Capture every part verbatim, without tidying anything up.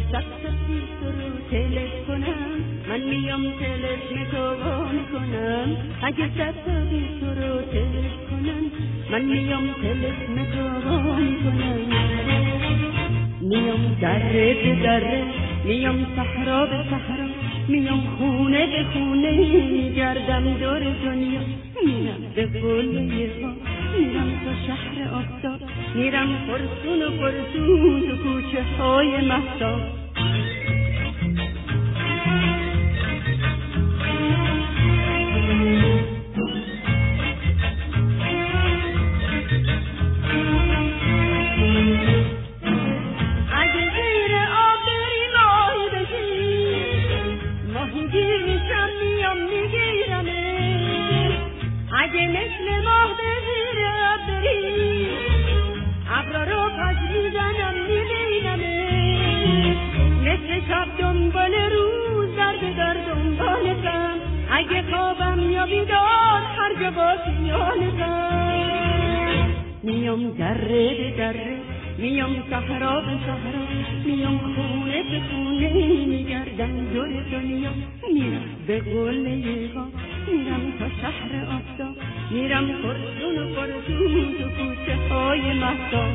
اگه شب شبی تو رو تلف کنم من میام تلفن تو وا میکنم. اگه شب شبی تو رو تلف کنم من میام تلفن تو وا میکنم. میام دره به دره، میام صحرا به صحرا، میام خونه به خونه، میگردم دور دنیا. میرم به قله ها، میرم تا شهر آفتاب، میرم پرسون و پرسون تو کوچه های مهتاب. اگه مثل ماه به زیر بری ابرا رو پس میزنم میبینمه، مثل شب دنبال روز در به در دنبالتم. اگه خوابم یا بیدار هر جا با خیالتم. میام دره به دره، میام صحرا به صحرا، میام خونه به خونه، میگردم دور دنیا. میرم به قله ها، میرم تا شهر آفتاب، میرم پرسون و پرسون تو کوچه های مهتاب.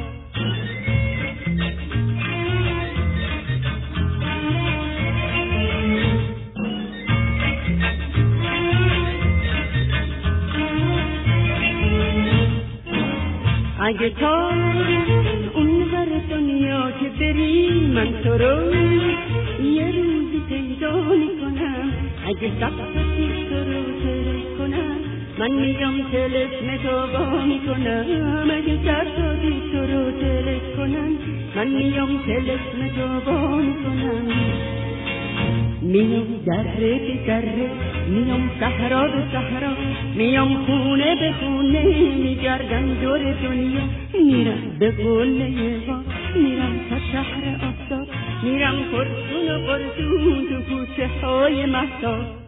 اگه تا اون ور دنیا که بری من تو رو یه روزی پیدا میکنم. اگه سختی تو رو تلف کنم من میام تلفن تو وا میکنم. اگه سختی تو رو تلف کنم من میام تلفن تو وا میکنم. میام دره به دره، میام صحرا به صحرا، میام خونه به خونه، میگردم دور دنیا. میرم به قله ها، میرم تا شهر آفتاب، میرم پرسون و پرسون تو کوچه های مهتاب.